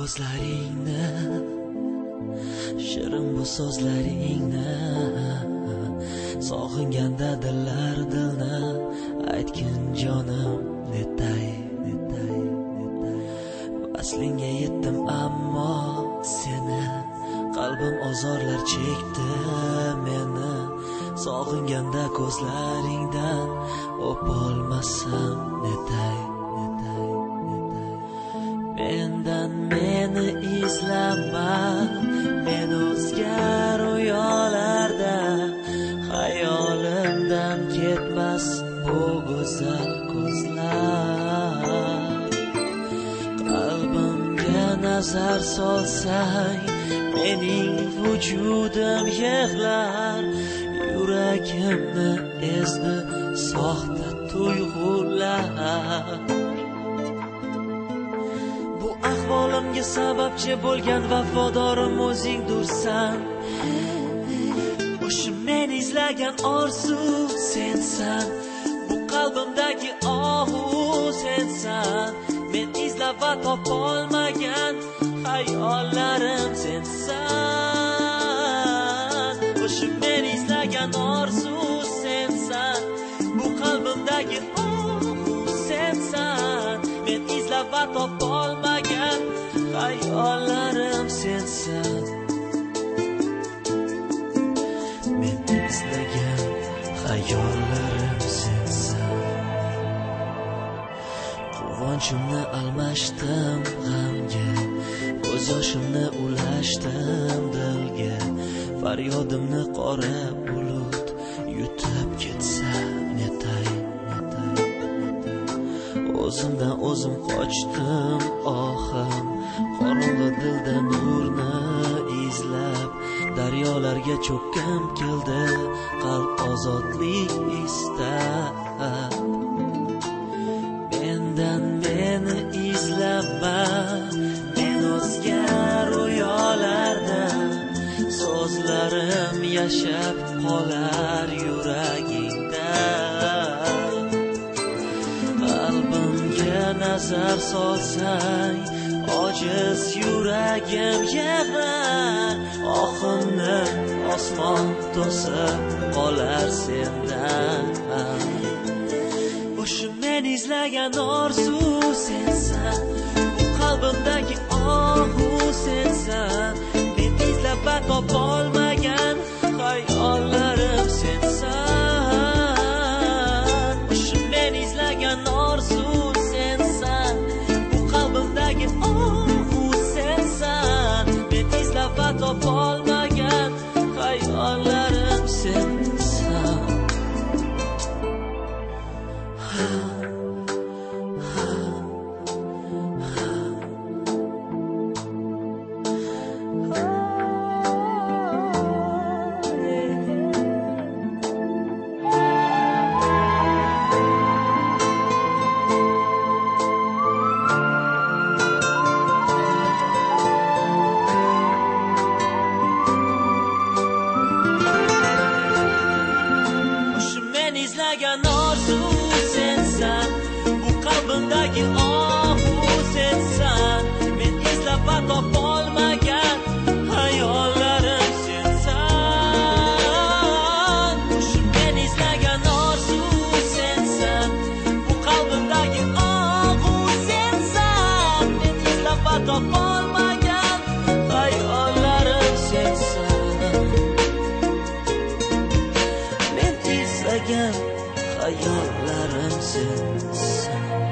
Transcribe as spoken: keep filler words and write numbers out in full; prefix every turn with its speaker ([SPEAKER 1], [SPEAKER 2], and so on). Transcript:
[SPEAKER 1] ko'zlaringni, shirin bu so'zlaringni, sog'inganda dillar dilni aytgin jonim, netay netay netay. Vaslingga yetdim ammo seni, qalbim ozorlar chekti meni. Sog'inganda ko'zlaringdan o'polmasam netay netay netay. Mendan meni izlama, men o'zga rüyolarda, hayolimdan ketmas bu go'zal ko'zlar. Qalbimga nazar solsang, mening vujudim yig'lar. Yuragimni ezdi soxta tuyg'ular. Bu ahvolimga sababchi bo'lgan vafodorim o'zingdursan. O'sha men izlagan orzu sensan, bu qalbimdagi ohu sensan. Men izlab va topolmagan hayollarim sensan. O'sha men izlagan orzu sensan, bu qalbimdagi ohu sensan. Men izlab va topolmagan hayollarim sensan. Men izlagan hayollarim sensan. Quvonchimni almashdim g'amga, ko'z yoshimni ulashdim dilga. Faryodimni qora bulut yutib ketsa netay netay netay. O'zimdan o'zim qochdim ohim, qorong'i dilda nurni izlab. Daryolarga cho'kkim keldi qalb ozodlik istab. Mendan meni izlama, men o'zga rüyolarda, so'zlarim yashab qolar yuragingda. Qalbimga nazar solsang, ojiz yuragim yig'lar. Oximni osmon to'sib qolar sendan. O'sha men izlagan orzu sensan, bu qalbimdagi ohu sensan. Men izlab va topolmagan hayollarim sensan. O'sha men izlagan orzu sensan, bu qalbimdagi ohu sensan. Men izlab va topolmagan hayollarim sensan. Izlagan orzu sensan, bu qalbimdagi ohu sensan. Men izlab va topolmagan hayollarim sensan. O'sha men izlagan orzu sensan, bu qalbimdagi ohu sensan. Men izlab va topolmagan hayollarim sensan. Men izlagan hayollarim sensan.